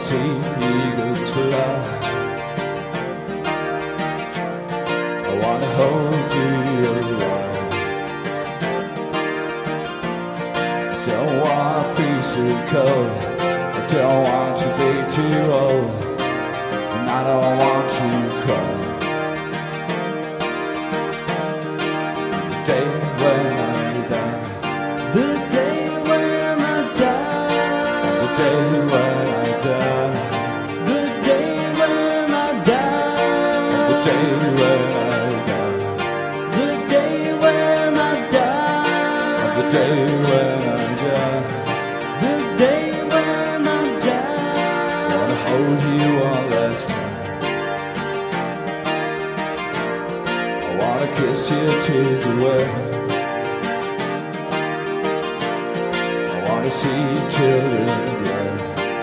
see eagles fly. I wanna hold you alive. I don't wanna feel so cold. I don't want to be too old, and I don't want to cry. The day when I die, The day when I die, the day when I die, the day when I die, the day when I die, the day when I die, the day when I die. the day when I die. I wanna hold you one last time. I wanna kiss your tears away. I wanna see children grow.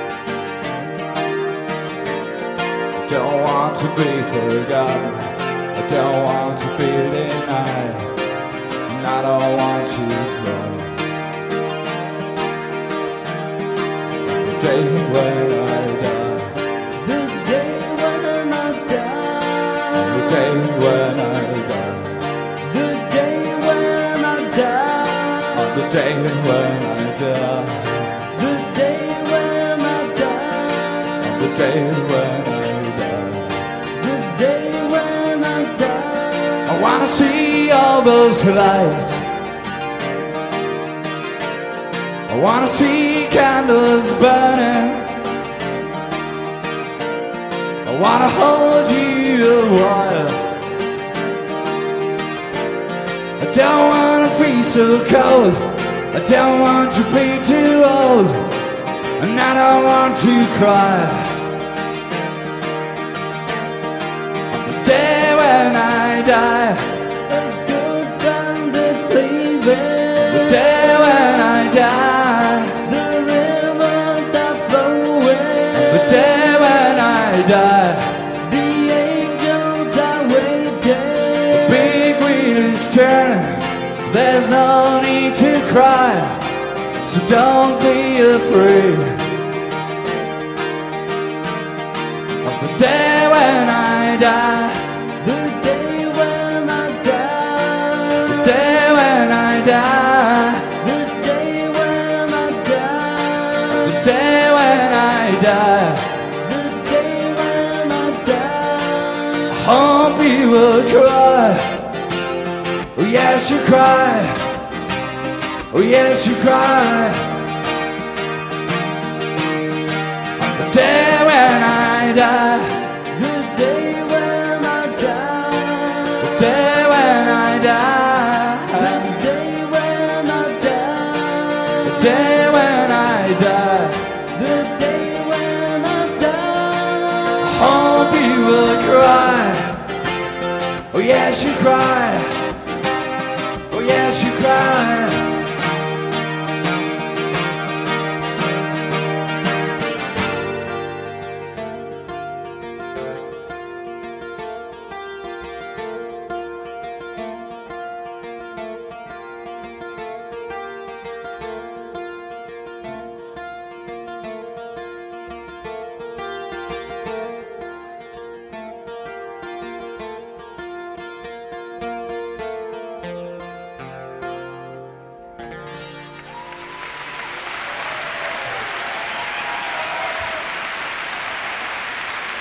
I don't want to be forgotten. I don't want to feel denied, and I don't want to cry. The day when I die, The day when I die, the day when I die, the day when I die, the day when I die, the day when I die, the day when I die. the day when I die. I wanna see all those lights. I wanna see candles burning. I wanna hold you a while. I don't wanna feel so cold. I don't want to be too old, and I don't want to cry. The day when I die, A good friend is leaving. the day when I die, The rivers are flowing. the day when I die. The angels are waiting. Big wheel is turning, there's no need to cry, so don't be afraid of the day when I die, The day when I die, the day when I die, the day when I die, the day when I die. the day when I die. I hope you will cry. Oh yes, you cry. Oh yes, you cry. On the day when I die, The day when I die, the day when I die, the day when I die, the day when I die. the day when I die. I hope you will cry. Oh yes, you cry. Oh yes, you cry.